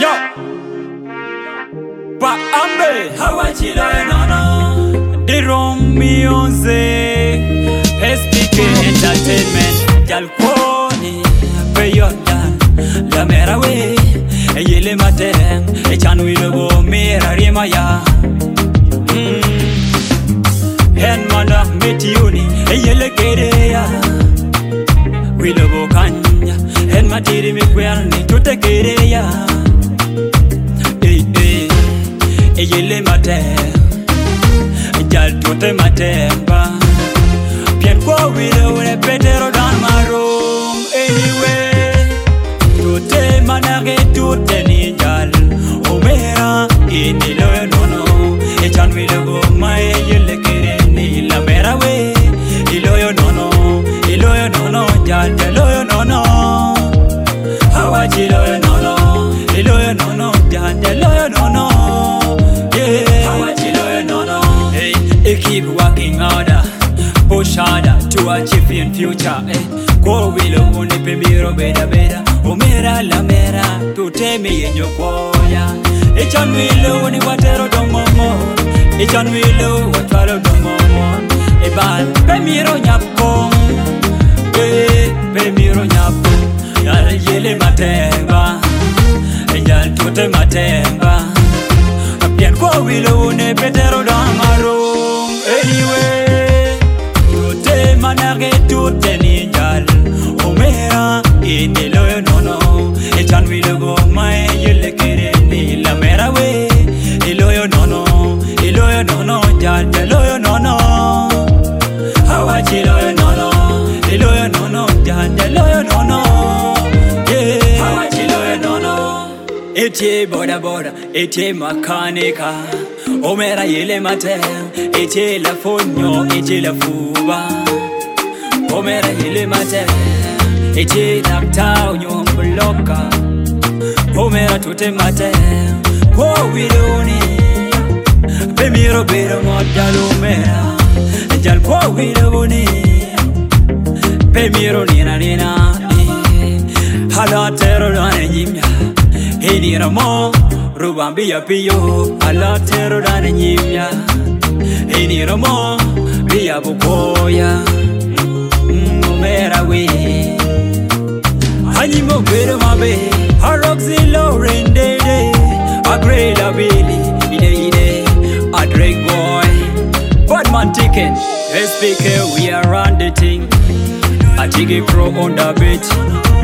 Yo, but ambe hawachilo nono. The wrong music, SPK Entertainment. Jalponi, Peyodan, La Merawe, Yele Mateng, Chanwilogo, Mera Rimaya. Henmana Metiuni, Yele Kerea, Wilogo Kanya, Henmatiri Mikwelni, Tutekerea. Yele Mateng. Jal tote matemba Pien kwa wile ule petero dan marum Anyway Tote manage tote ni jal Omera ini loyo nono Echan wile goma yele kere ni la mera we Iloyo nono jal de loyo nono Hawaji loyo nono Iloyo nono jal de loyo nono Keep working harder, push harder to achieve in future. Go will only be miro beda beda. Omera la mera to teme yenyo koya. Each one will only watero do momo. Each one will watero do momo. Eban be miro nyapong, be miro nyapong. Yal yele matemba, yal tote matemba. Bien go will only petero do maro. Anyway, tote manage tote ninjal Omera ini loyo nono Echan wile goma yele kere ni la mera we Iloyo nono jal de loyo nono Hawachi loyo nono Iloyo nono jal de loyo nono Yeah, hawachi loyo nono Ete boda, ete makanika Omera yele matem, ete la fonyo, ete la fuba. Omera yele matem, ete la tau nyom bloka. Omera tote matem, ko widoni. Pemiro bero modal omera, jal ko widoni. Pemiro nina, hala tero dane jimya, hini ramo. Rubambi ya piyo, ala tero dane nyimya. Ini romo, biya bukoya. Omera we. Animo bero mabe, haroxi loren dede. A grey la billy, ide, a Drake boy. Badman ticket, SPK we are on the thing. A jiggy crow on the beat.